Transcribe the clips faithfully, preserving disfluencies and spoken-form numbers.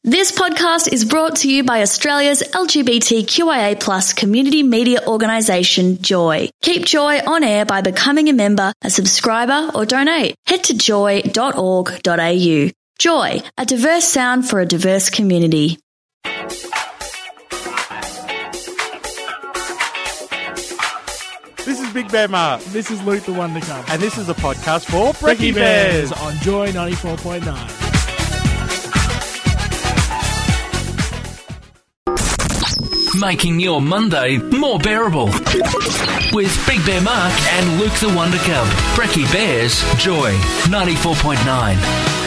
This podcast is brought to you by Australia's L G B T Q I A plus community media organisation, Joy. Keep Joy on air by becoming a member, a subscriber or donate. Head to joy dot org dot a u. Joy, a diverse sound for a diverse community. This is Big Bear Mark. This is Luke the Wonder Come. And this is a podcast for Brekkie Brekkie Bears. Bears on Joy ninety-four point nine. Making your Monday more bearable. With Big Bear Mark and Luke the Wonder Cub. Brekkie Bears, Joy ninety-four point nine.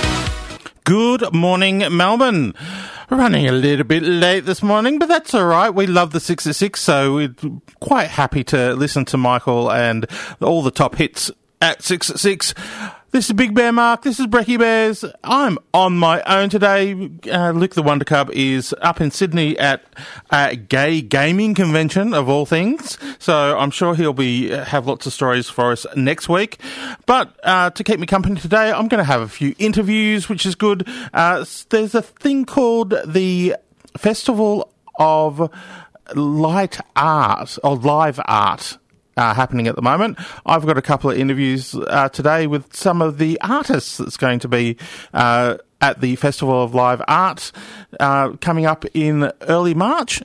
Good morning, Melbourne. Running a little bit late this morning, but that's all right. We love the six at six, so we're quite happy to listen to Michael and all the top hits at six at six. This is Big Bear Mark. This is Brekkie Bears. I'm on my own today. Uh, Luke the Wonder Cub is up in Sydney at a gay gaming convention of all things. So I'm sure he'll be have lots of stories for us next week. But uh, to keep me company today, I'm going to have a few interviews, which is good. Uh, there's a thing called the Festival of Light Art, or Live Art. Uh, happening at the moment. I've got a couple of interviews uh, today with some of the artists that's going to be uh, at the Festival of Live Art uh, coming up in early March.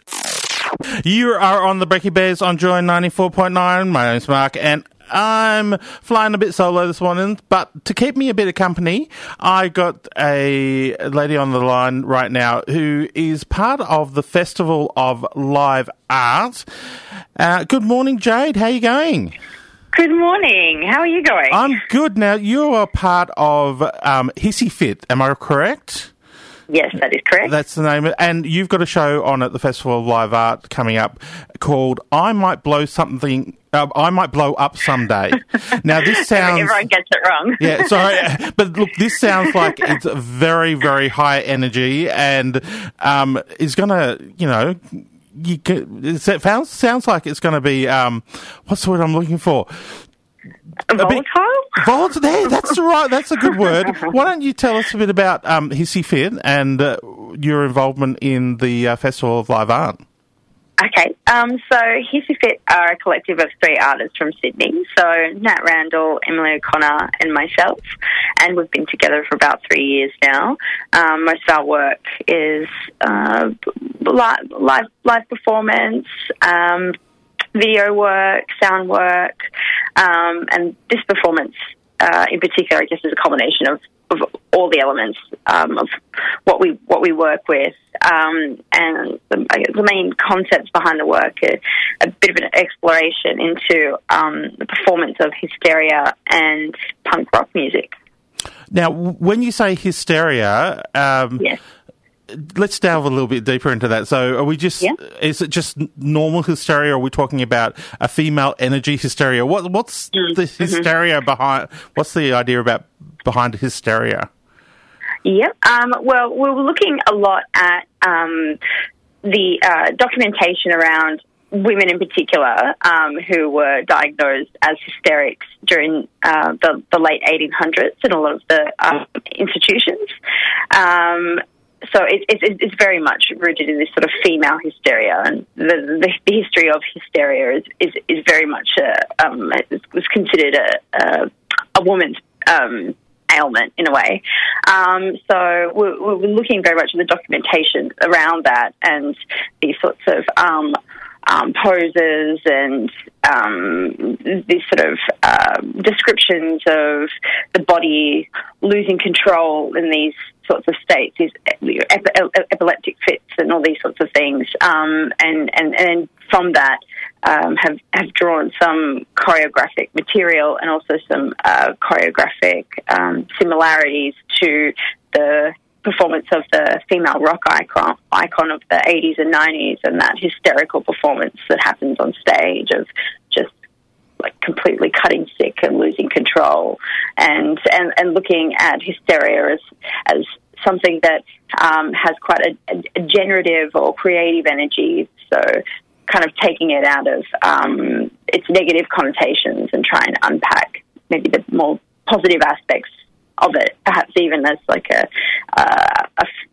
You are on the Brekkie Bears on Joy ninety-four point nine. My name's Mark, and I'm flying a bit solo this morning, but to keep me a bit of company, I got a lady on the line right now who is part of the Festival of Live Art. Uh, good morning, Jade. How are you going? Good morning. How are you going? I'm good. Now, you are part of um, Hissy Fit, am I correct? Yes, that is correct. That's the name. And you've got a show on at the Festival of Live Art coming up called I Might Blow Something... Uh, I Might Blow Up Someday. Now, this sounds... Everyone gets it wrong. Yeah, sorry. But look, this sounds like it's very, very high energy and um, is going to, you know... You can, it sounds, sounds like it's going to be... Um, what's the word I'm looking for? Volatile? Volatile. Hey, that's right. That's a good word. Why don't you tell us a bit about um, Hissy Fit and uh, your involvement in the uh, Festival of Live Art? Okay, um, so Hissy Fit are a collective of three artists from Sydney, so Nat Randall, Emily O'Connor and myself, and we've been together for about three years now. Um, most of our work is uh, live, live, live performance, um, video work, sound work, um, and this performance uh, in particular, I guess, is a combination of, of all the elements um, of what we what we work with. Um, and the, I guess the main concepts behind the work are a bit of an exploration into um, the performance of hysteria and punk rock music. Now, when you say hysteria, um, yes. let's delve a little bit deeper into that. So are we just, yeah. is it just normal hysteria, or are we talking about a female energy hysteria? What What's mm-hmm. the hysteria behind, what's the idea about behind hysteria? Yep. Um, well, we were looking a lot at um, the uh, documentation around women in particular um, who were diagnosed as hysterics during uh, the, the late eighteen hundreds in a lot of the um, institutions. Um, so it, it, it's very much rooted in this sort of female hysteria, and the, the, the history of hysteria is, is, is very much a, um, it was considered a, a, a woman's um ailment in a way. Um, so we're, we're looking very much at the documentation around that and these sorts of um, um, poses and um, these sort of uh, descriptions of the body losing control in these sorts of states, these ep- epileptic fits and all these sorts of things. Um, and, and, and from that, Um, have, have drawn some choreographic material and also some uh, choreographic um, similarities to the performance of the female rock icon icon of the eighties and nineties, and that hysterical performance that happens on stage of just like completely cutting sick and losing control, and and, and looking at hysteria as as something that um, has quite a, a generative or creative energy. So kind of taking it out of um, its negative connotations and trying to unpack maybe the more positive aspects of it, perhaps even as like a, uh, a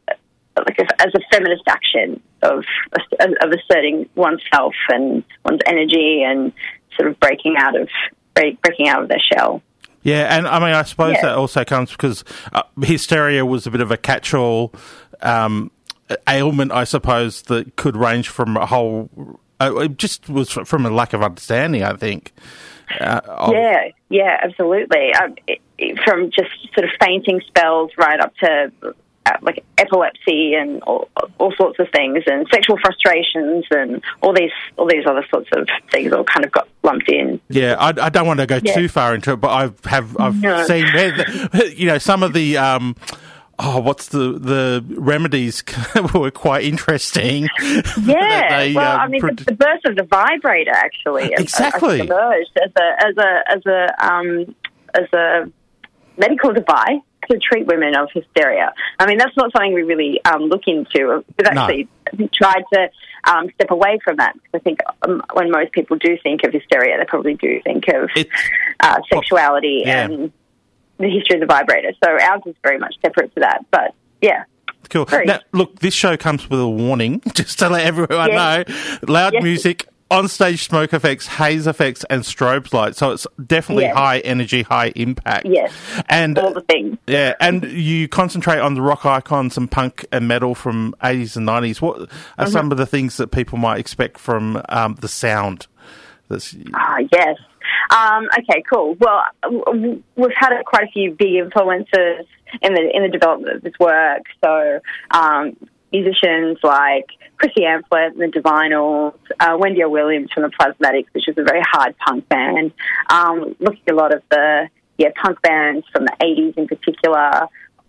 like a, as a feminist action of of asserting oneself and one's energy and sort of breaking out of breaking out of their shell. Yeah, and I mean, I suppose yeah. that also comes because uh, hysteria was a bit of a catch-all um, ailment, I suppose, that could range from a whole. Uh, it just was from a lack of understanding, I think. Uh, of, yeah, yeah, absolutely. Um, it, it, from just sort of fainting spells right up to uh, like epilepsy and all, all sorts of things, and sexual frustrations and all these all these other sorts of things all kind of got lumped in. Yeah, I, I don't want to go yeah. too far into it, but I have I've no. seen where the, you know some of the. Um, Oh, what's the the remedies were quite interesting. Yeah, they, well, uh, I mean, pro- the, the birth of the vibrator actually exactly uh, emerged as a as a as a um, as a medical device to treat women of hysteria. I mean, that's not something we really um, look into. We've actually no. tried to um, step away from that because I think um, when most people do think of hysteria, they probably do think of uh, sexuality yeah. and the history of the vibrator. So ours is very much separate to that. But yeah. Cool. Very. Now, look, this show comes with a warning, just to let everyone yes. know. Loud yes. music, on-stage smoke effects, haze effects, and strobe lights. So it's definitely yes. high energy, high impact. Yes. And all the things. Yeah, and you concentrate on the rock icons and punk and metal from eighties and nineties. What are mm-hmm. some of the things that people might expect from um, the sound? That's... Ah, yes. Um, okay, cool. Well, we've had quite a few big influences in the in the development of this work. So um, musicians like Chrissy Amphlett and the Divinals, uh, Wendy O. Williams from the Plasmatics, which is a very hard punk band. Um, looking at a lot of the yeah punk bands from the eighties in particular,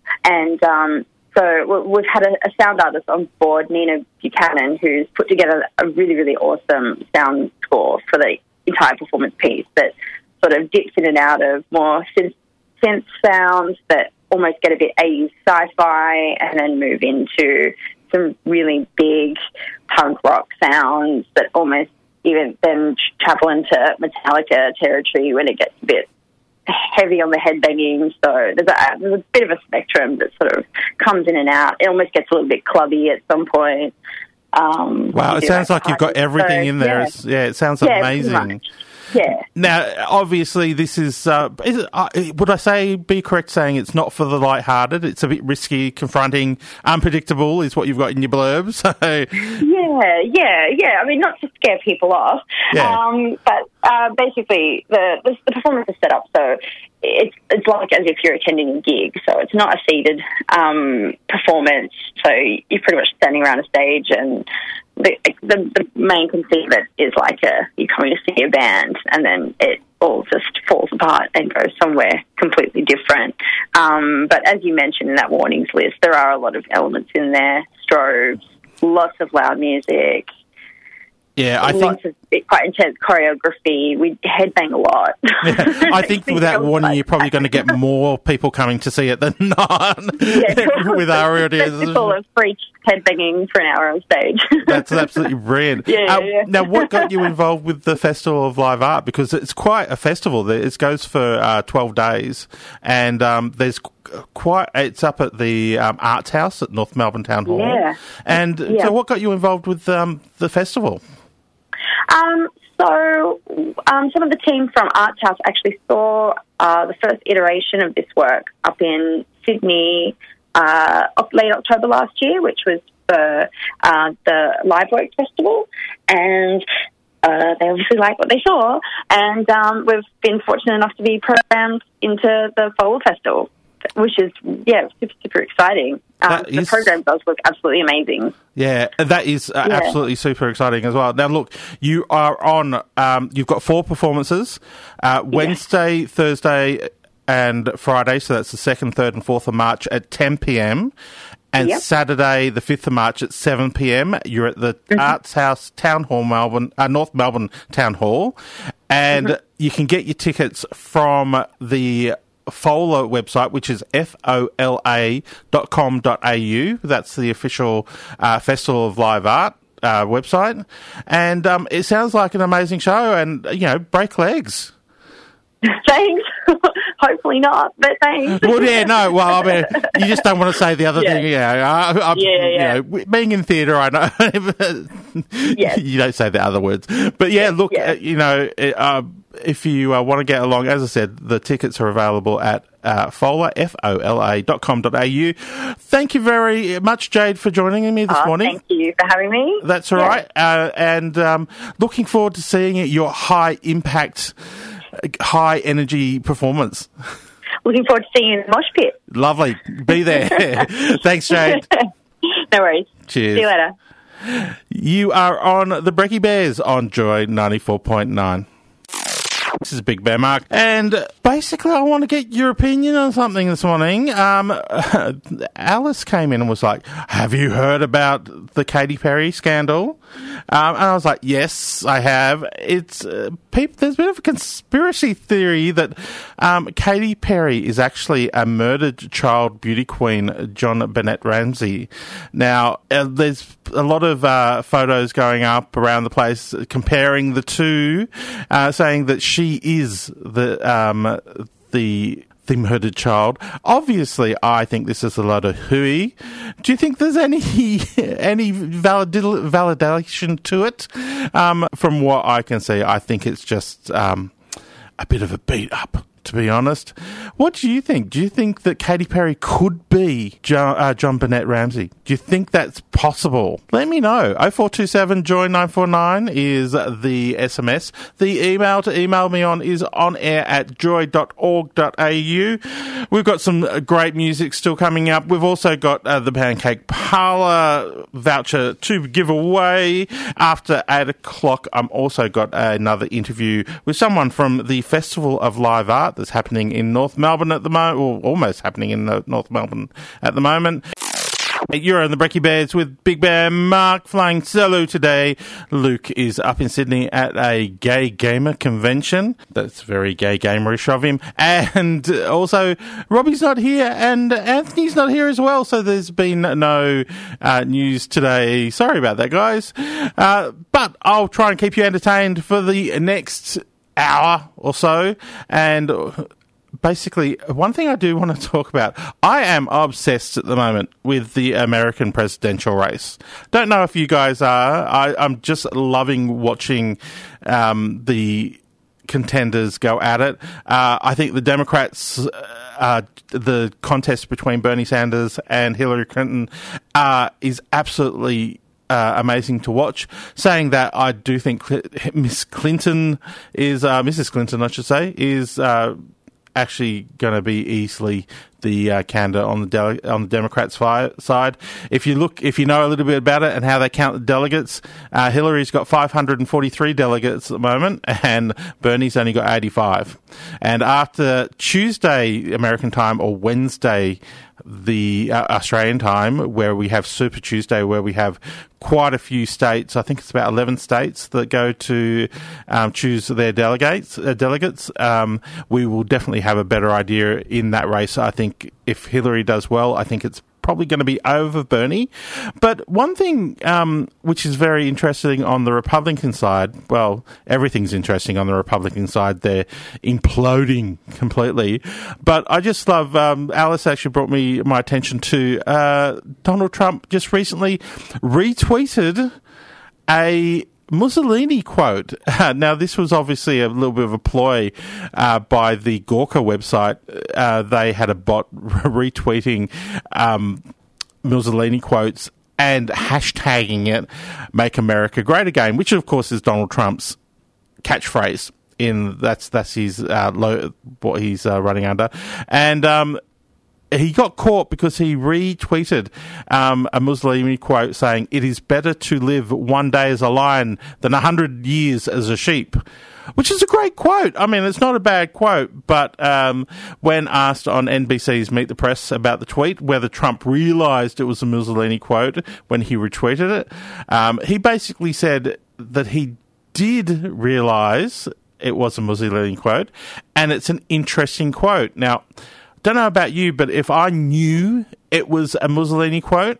and um, so we've had a, a sound artist on board, Nina Buchanan, who's put together a really really awesome sound score for the entire performance piece that sort of dips in and out of more synth, synth sounds that almost get a bit eighties sci-fi and then move into some really big punk rock sounds that almost even then travel into Metallica territory when it gets a bit heavy on the headbanging. So there's a, there's a bit of a spectrum that sort of comes in and out. It almost gets a little bit clubby at some point. Um, wow, it sounds like you've got everything so, in there. Yeah. yeah, it sounds yeah, amazing. Yeah. Now, obviously, this is, uh, is it, uh, would I say, be correct saying it's not for the lighthearted? It's a bit risky, confronting, unpredictable is what you've got in your blurb. So. Yeah, yeah, yeah. I mean, not to scare people off, yeah. um, but uh, basically the, the the performance is set up so it's it's like as if you're attending a gig. So it's not a seated um, performance. So you're pretty much standing around a stage and The, the the main conceit of it is like a, you're coming to see a band and then it all just falls apart and goes somewhere completely different. Um, but as you mentioned in that warnings list, there are a lot of elements in there, strobes, lots of loud music. Yeah, I think it's quite intense choreography. We headbang a lot. Yeah, I think with that warning, like you're probably going to get more people coming to see it than not. Yeah, with our audience, festival of free headbanging for an hour on stage. That's absolutely brilliant. Yeah, uh, yeah, yeah. Now, what got you involved with the Festival of Live Art? Because it's quite a festival. It goes for uh, twelve days, and um, there's quite. It's up at the um, Arts House at North Melbourne Town Hall. Yeah. And yeah. so, what got you involved with um, the festival? Um, so um, some of the team from Arts House actually saw uh, the first iteration of this work up in Sydney uh, late October last year, which was for uh, the Live Work Festival, and uh, they obviously liked what they saw, and um, we've been fortunate enough to be programmed into the Fall Festival, which is, yeah, super, super exciting. Um, the is, program does look absolutely amazing. Yeah, that is uh, yeah. absolutely super exciting as well. Now, look, you are on, um, you've got four performances, uh, Wednesday, yeah. Thursday and Friday, so that's the second, third and fourth of March at ten p.m, and yep. Saturday, the fifth of March at seven p.m. You're at the mm-hmm. Arts House Town Hall, Melbourne, uh, North Melbourne Town Hall, and mm-hmm. you can get your tickets from the Fola website, which is F O L A dot com dot A U. That's the official uh, Festival of Live Art uh, website. And um, it sounds like an amazing show and, you know, break legs. Thanks. hopefully not, but thanks. Well, yeah, no, well, I mean, you just don't want to say the other Yeah. thing. Yeah, I, I, Yeah, yeah. You know, being in theatre, I know Yes. you don't say the other words. But yeah, look, Yeah. uh, you know, uh, if you uh, want to get along, as I said, the tickets are available at uh, fola, F O L A dot com dot A U. Thank you very much, Jade, for joining me this Oh, morning. thank you for having me. That's all Yeah. right. Uh, and um, looking forward to seeing your high impact, high energy performance. Looking forward to seeing you in the mosh pit. Lovely. Be there. Thanks, Jade. No worries. Cheers. See you later. You are on the Brekkie Bears on Joy ninety-four point nine. This is Big Bear Mark, and basically I want to get your opinion on something this morning. Um, Alice came in and was like, have you heard about the Katy Perry scandal? Um, and I was like, yes, I have. It's uh, people, there's a bit of a conspiracy theory that um, Katy Perry is actually a murdered child beauty queen, John Bennett Ramsey. Now, uh, there's a lot of uh, photos going up around the place comparing the two, uh, saying that she is the um, the the murdered child. Obviously, I think this is a lot of hooey. Do you think there's any any valid, validation to it? Um, from what I can see, I think it's just um, a bit of a beat up, to be honest. What do you think? Do you think that Katy Perry could be John, uh, John Bennett Ramsey? Do you think that's possible? Let me know. oh four two seven joy nine four nine is the S M S. The email to email me on is on air at joy dot org dot A U. We've got some great music still coming up. We've also got uh, the Pancake Parlour voucher to give away after eight o'clock. I've also got another interview with someone from the Festival of Live Art that's happening in North Melbourne at the moment, or almost happening in North Melbourne at the moment. You're on the Brekkie Bears with Big Bear Mark flying solo today. Luke is up in Sydney at a gay gamer convention. That's very gay gamerish of him. And also, Robbie's not here and Anthony's not here as well. So there's been no uh, news today. Sorry about that, guys. Uh, but I'll try and keep you entertained for the next hour or so. And basically, one thing I do want to talk about, I am obsessed at the moment with the American presidential race. Don't know if you guys are. I, I'm just loving watching um, the contenders go at it. Uh, I think the Democrats, uh, the contest between Bernie Sanders and Hillary Clinton uh, is absolutely Uh, amazing to watch. Saying that, I do think Cl- Miss Clinton is, uh, Missus Clinton, I should say, is uh, actually going to be easily the uh, candidate on the dele- on the Democrats' fi- side. If you look, if you know a little bit about it and how they count the delegates, uh, Hillary's got five hundred forty-three delegates at the moment, and Bernie's only got eighty-five. And after Tuesday American time or Wednesday the uh, Australian time, where we have Super Tuesday, where we have quite a few states, I think it's about eleven states that go to um, choose their delegates. Uh, delegates, um, we will definitely have a better idea in that race. I think if Hillary does well, I think it's probably going to be over Bernie. But one thing um, which is very interesting on the Republican side, well, everything's interesting on the Republican side. They're imploding completely. But I just love, um, Alice actually brought me my attention to uh, Donald Trump just recently retweeted a Mussolini quote. Uh, now, this was obviously a little bit of a ploy uh, by the Gawker website. Uh, they had a bot retweeting um, Mussolini quotes and hashtagging it, "Make America Great Again," which of course is Donald Trump's catchphrase. In that's that's his uh, low, what he's uh, running under, and um, he got caught because he retweeted um, a Mussolini quote saying, "It is better to live one day as a lion than a hundred years as a sheep," which is a great quote. I mean, it's not a bad quote, but um, when asked on N B C's Meet the Press about the tweet, whether Trump realised it was a Mussolini quote when he retweeted it, um, he basically said that he did realise it was a Mussolini quote, and it's an interesting quote. Now, don't know about you, but if I knew it was a Mussolini quote,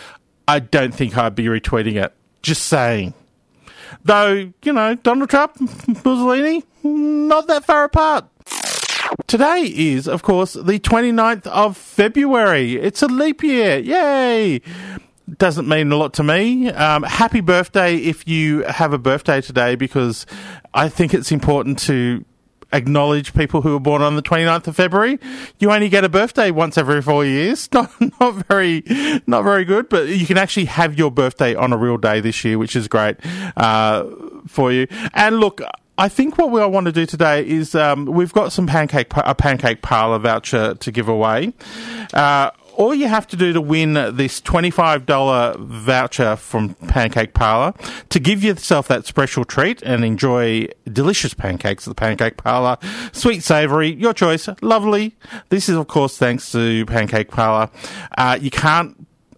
I don't think I'd be retweeting it. Just saying. Though, you know, Donald Trump, Mussolini, not that far apart. Today is, of course, the twenty-ninth of February. It's a leap year. Yay! Doesn't mean a lot to me. Um, happy birthday if you have a birthday today, because I think it's important to acknowledge people who were born on the twenty-ninth of February. You only get a birthday once every four years. Not, not very, not very good, but you can actually have your birthday on a real day this year, which is great, uh, for you. And look, I think what we all want to do today is, um, we've got some pancake, a pancake parlour voucher to give away. Uh, all you have to do to win this twenty-five dollars voucher from Pancake Parlour, to give yourself that special treat and enjoy delicious pancakes at the Pancake Parlour. Sweet, savoury, your choice, lovely. This is, of course, thanks to Pancake Parlour. Uh, you can't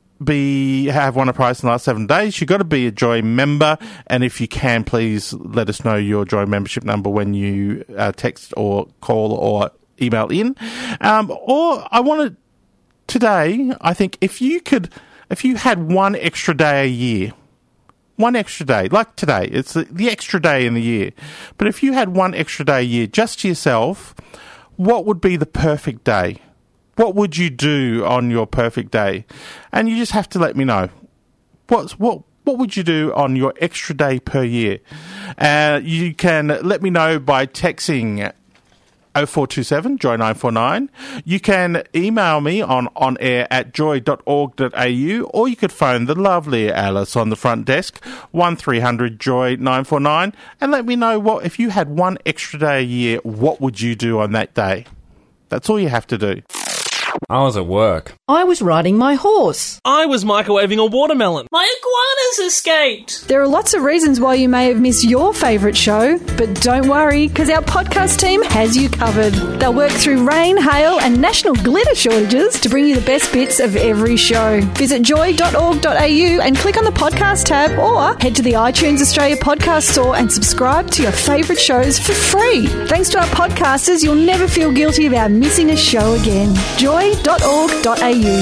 be have won a prize in the last seven days. You've got to be a Joy member, and if you can, please let us know your Joy membership number when you uh, text or call or email in. Um, or I want to today, I think if you could, if you had one extra day a year, one extra day, like today, it's the, the extra day in the year, but if you had one extra day a year just to yourself, what would be the perfect day? What would you do on your perfect day? And you just have to let me know. What's, what what would you do on your extra day per year? Uh, you can let me know by texting oh four two seven, joy nine four nine. You can email me on onair at joy dot org dot a u, or you could phone the lovely Alice on the front desk, one three hundred joy nine four nine, and let me know what, if you had one extra day a year, what would you do on that day? That's all you have to do. I was at work. I was riding my horse. I was microwaving a watermelon. My iguanas escaped. There are lots of reasons why you may have missed your favourite show, but don't worry, because our podcast team has you covered. They'll work through rain, hail and national glitter shortages to bring you the best bits of every show. Visit joy dot org dot a u and click on the podcast tab, or head to the iTunes Australia podcast store and subscribe to your favourite shows for free. Thanks to our podcasters, you'll never feel guilty about missing a show again. joy dot org dot a u.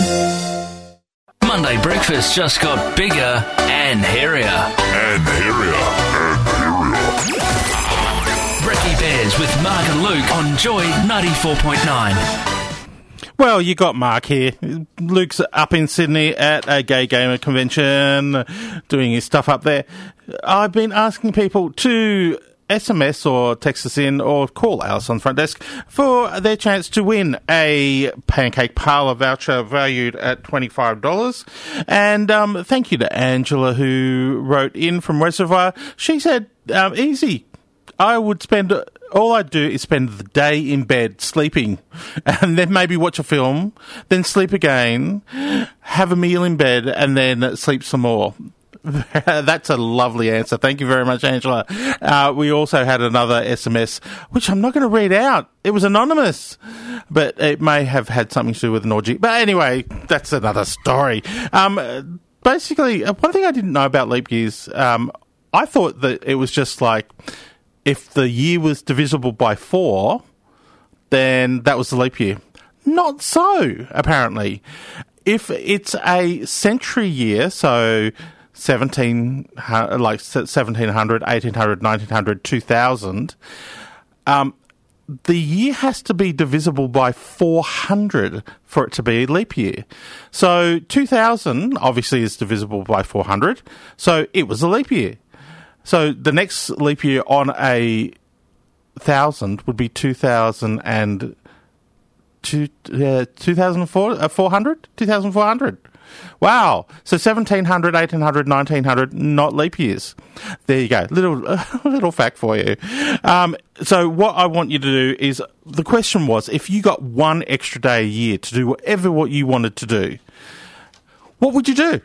Monday breakfast just got bigger and hairier. And hairier. And hairier. Brekkie Bears with Mark and Luke on Joy ninety-four point nine. Well, you got Mark here. Luke's up in Sydney at a gay gamer convention, doing his stuff up there. I've been asking people to S M S or text us in or call Alice on the front desk for their chance to win a Pancake Parlour voucher valued at twenty-five dollars. And um, thank you to Angela, who wrote in from Reservoir. She said, um, easy. I would spend, all I'd do is spend the day in bed sleeping, and then maybe watch a film, then sleep again, have a meal in bed, and then sleep some more. That's a lovely answer. Thank you very much, Angela. Uh, we also had another S M S, which I'm not going to read out. It was anonymous, but it may have had something to do with an orgy. But anyway, that's another story. Um, basically, one thing I didn't know about leap years, um, I thought that it was just like, if the year was divisible by four, then that was the leap year. Not so, apparently. If it's a century year, so seventeen, like seventeen hundred, eighteen hundred, nineteen hundred, two thousand, um, the year has to be divisible by four hundred for it to be a leap year. So two thousand obviously is divisible by four hundred, so it was a leap year. So the next leap year on a thousand would be two thousand and two, uh, two thousand four, uh, four hundred, two thousand four hundred. Wow. So seventeen hundred, eighteen hundred, nineteen hundred, not leap years. There you go. Little uh, little fact for you. Um, so what I want you to do is, the question was, if you got one extra day a year to do whatever what you wanted to do, what would you do?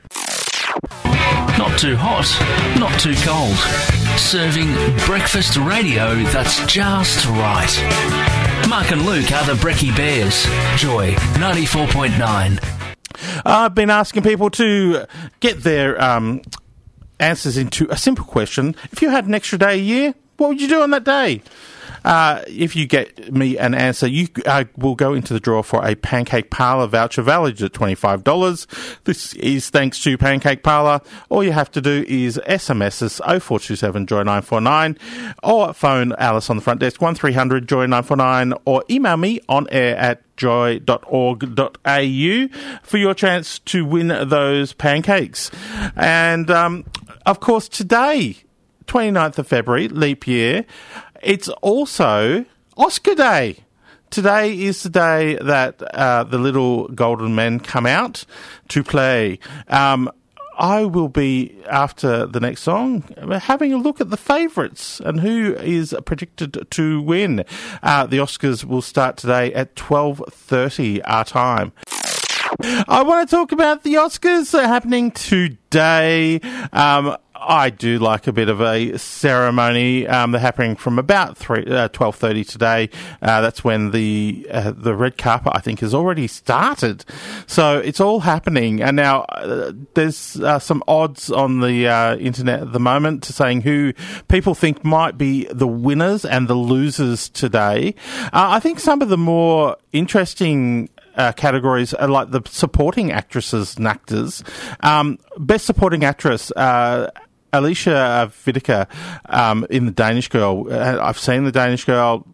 Not too hot, not too cold. Serving breakfast radio that's just right. Mark and Luke are the Brekkie Bears. Joy ninety-four point nine. I've been asking people to get their um, answers into a simple question. If you had an extra day a year, what would you do on that day? Uh, if you get me an answer, you uh, will go into the draw for a Pancake Parlour voucher valued at twenty-five dollars. This is thanks to Pancake Parlour. All you have to do is S M S us oh four two seven joy nine four nine or phone Alice on the front desk one three hundred joy nine four nine or email me on air at joy dot org dot a u for your chance to win those pancakes. And, um, of course, today, twenty-ninth of February, leap year, it's also Oscar Day. Today is the day that uh, the little golden men come out to play. Um, I will be, after the next song, having a look at the favourites and who is predicted to win. Uh, the Oscars will start today at twelve thirty our time. I want to talk about the Oscars that are happening today. Um, I do like a bit of a ceremony. Um, they're happening from about three, uh, twelve thirty today. Uh, that's when the uh, the red carpet, I think, has already started. So it's all happening. And now uh, there's uh, some odds on the uh, internet at the moment saying who people think might be the winners and the losers today. Uh, I think some of the more interesting Uh, categories are like the supporting actresses and actors. Um, best supporting actress, uh, Alicia Vikander um, in The Danish Girl. Uh, I've seen The Danish Girl.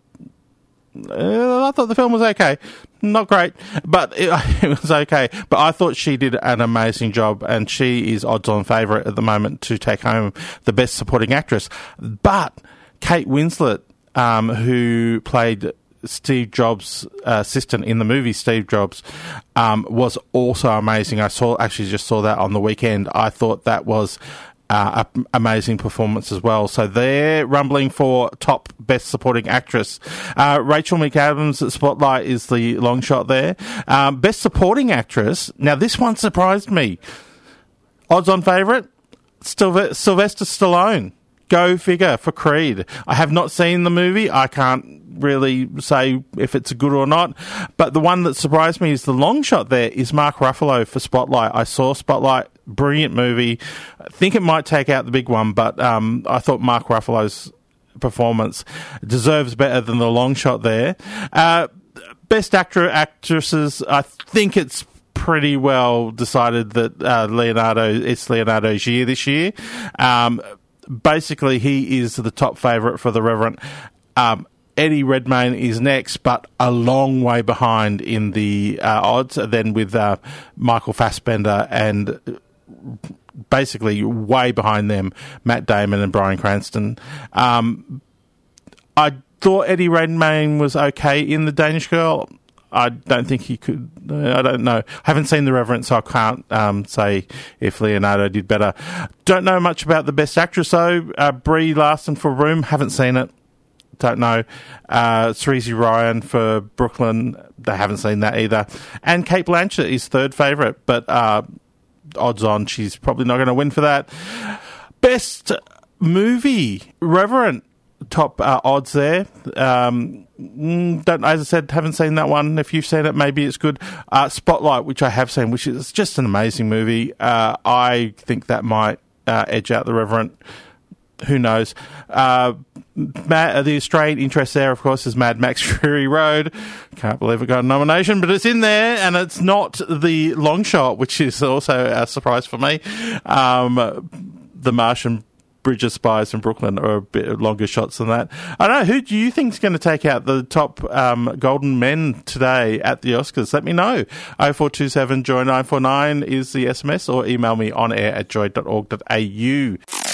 Uh, I thought the film was okay. Not great, but it, it was okay. But I thought she did an amazing job, and she is odds-on favourite at the moment to take home the best supporting actress. But Kate Winslet, um, who played Steve Jobs' uh, assistant in the movie Steve Jobs, um, was also amazing. I saw actually just saw that on the weekend. I thought that was uh, an amazing performance as well. So they're rumbling for top best supporting actress. Uh, Rachel McAdams at Spotlight is the long shot there. Um, best supporting actress. Now this one surprised me. Odds-on favourite, Sylve- Sylvester Stallone. Go figure for Creed. I have not seen the movie. I can't really say if it's good or not. But the one that surprised me is the long shot there is Mark Ruffalo for Spotlight. I saw Spotlight, brilliant movie. I think it might take out the big one, but um, I thought Mark Ruffalo's performance deserves better than the long shot there. Uh, best actor, actresses, I think it's pretty well decided that uh, Leonardo, it's Leonardo's year this year. Um, Basically, he is the top favourite for the Reverend. Um, Eddie Redmayne is next, but a long way behind in the uh, odds. Then with uh, Michael Fassbender and basically way behind them, Matt Damon and Bryan Cranston. Um, I thought Eddie Redmayne was okay in The Danish Girl. I don't think he could. I don't know. I haven't seen The Reverend, so I can't um, say if Leonardo did better. Don't know much about the best actress, though. Uh, Brie Larson for Room, haven't seen it. Don't know. Uh, Saoirse Ronan for Brooklyn, they haven't seen that either. And Cate Blanchett is third favourite, but uh, odds on she's probably not going to win for that. Best movie, Reverend. Top uh, odds there. Um, don't, as I said, haven't seen that one. If you've seen it, maybe it's good. Uh, Spotlight, which I have seen, which is just an amazing movie. Uh, I think that might uh, edge out the Reverend. Who knows? Uh, Matt, the Australian interest there, of course, is Mad Max Fury Road. Can't believe it got a nomination, but it's in there, and it's not the long shot, which is also a surprise for me. Um, The Martian, Bridge of Spies in Brooklyn are a bit longer shots than that. I don't know. Who do you think is going to take out the top um, golden men today at the Oscars? Let me know. oh four two seven joy nine four nine is the S M S, or email me on air at joy dot org dot a u.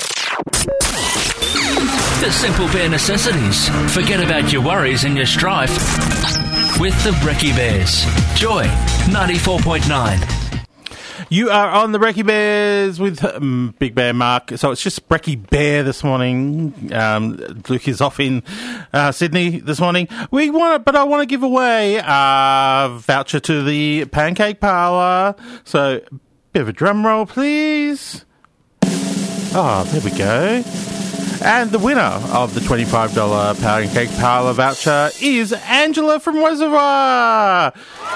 The simple bare necessities. Forget about your worries and your strife with the Brekkie Bears. Joy ninety-four point nine. You are on the Brekkie Bears with um, Big Bear Mark. So it's just Brekkie Bear this morning. Um, Luke is off in uh, Sydney this morning. We want, but I want to give away a voucher to the Pancake Parlour. So, bit of a drum roll, please. Oh, there we go. And the winner of the twenty-five dollars Pancake Parlour voucher is Angela from Reservoir.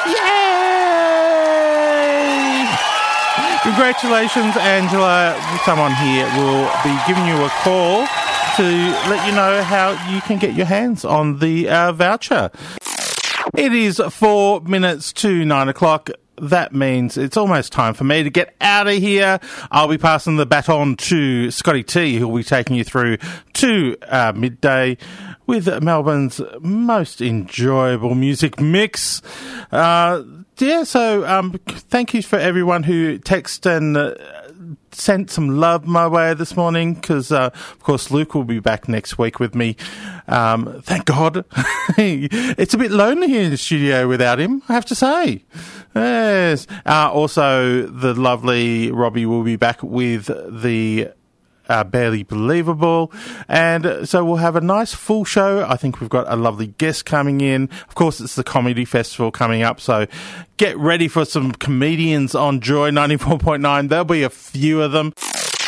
Yay! Congratulations, Angela. Someone here will be giving you a call to let you know how you can get your hands on the uh, voucher. It is four minutes to nine o'clock. That means it's almost time for me to get out of here. I'll be passing the baton to Scotty T, who'll be taking you through to uh, midday with Melbourne's most enjoyable music mix. Uh, yeah, so um, thank you for everyone who texted and uh, sent some love my way this morning, because, uh, of course, Luke will be back next week with me. Um, thank God. It's a bit lonely here in the studio without him, I have to say. Yes. Uh, also, the lovely Robbie will be back with the uh, Barely Believable. And so we'll have a nice full show. I think we've got a lovely guest coming in. Of course, it's the Comedy Festival coming up, so get ready for some comedians on Joy ninety-four point nine. There'll be a few of them.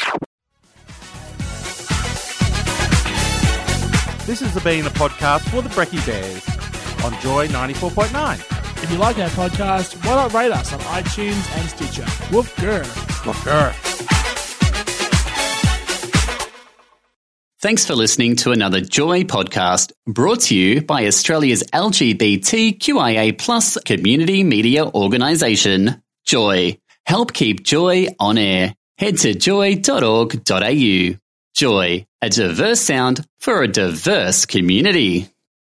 This is the Being a Podcast for the Brekkie Bears on Joy ninety-four point nine. If you like our podcast, why not rate us on iTunes and Stitcher? Woof grr. Woof grr. Thanks for listening to another Joy podcast brought to you by Australia's L G B T Q I A plus community media organisation, Joy. Help keep Joy on air. Head to joy dot org dot a u. Joy, a diverse sound for a diverse community.